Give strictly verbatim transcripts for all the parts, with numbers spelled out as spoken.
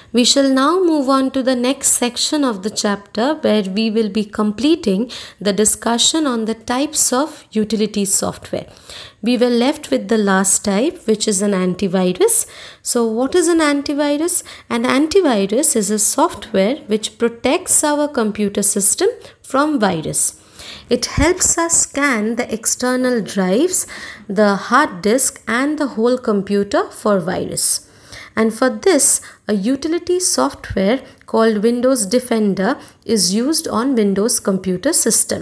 We shall now move on to the next section of the chapter where we will be completing the discussion on the types of utility software. We were left with the last type, which is an antivirus. So what is an antivirus? An antivirus is a software which protects our computer system from virus. It helps us scan the external drives, the hard disk and the whole computer for virus. And for this, a utility software called Windows Defender is used on Windows computer system.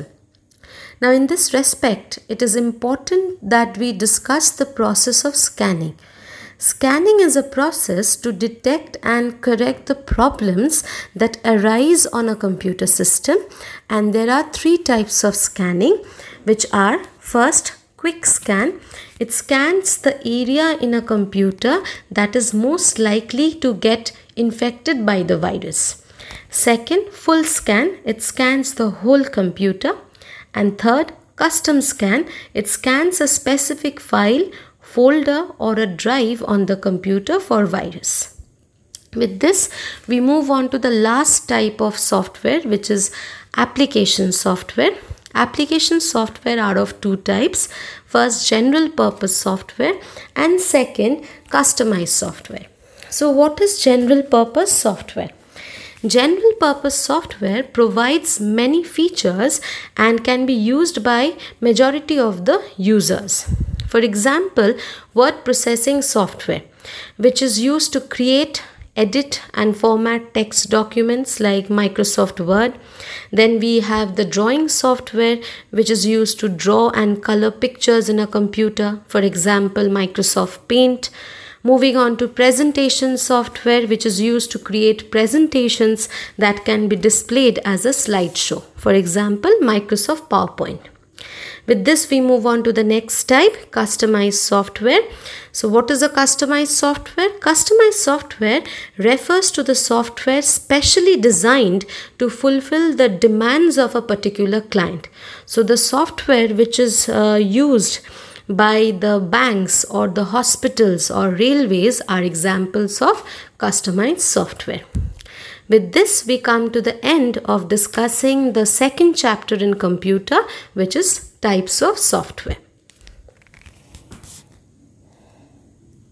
Now in this respect, it is important that we discuss the process of scanning. Scanning is a process to detect and correct the problems that arise on a computer system, and there are three types of scanning, which are: first, quick scan. It scans the area in a computer that is most likely to get infected by the virus. Second, full scan. It scans the whole computer. And third, custom scan. It scans a specific file, folder or a drive on the computer for virus. With this, we move on to the last type of software, which is application software. Application software are of two types. First, general purpose software, and second, customized software. So what is general purpose software? General purpose software provides many features and can be used by majority of the users. For example, word processing software, which is used to create, edit and format text documents like Microsoft Word. Then we have the drawing software, which is used to draw and color pictures in a computer, for example Microsoft Paint. Moving on to presentation software, which is used to create presentations that can be displayed as a slideshow, for example Microsoft PowerPoint. With this, we move on to the next type, customized software. So what is a customized software? Customized software refers to the software specially designed to fulfill the demands of a particular client. So the software which is uh, used by the banks or the hospitals or railways are examples of customized software. With this, we come to the end of discussing the second chapter in computer, which is types of software.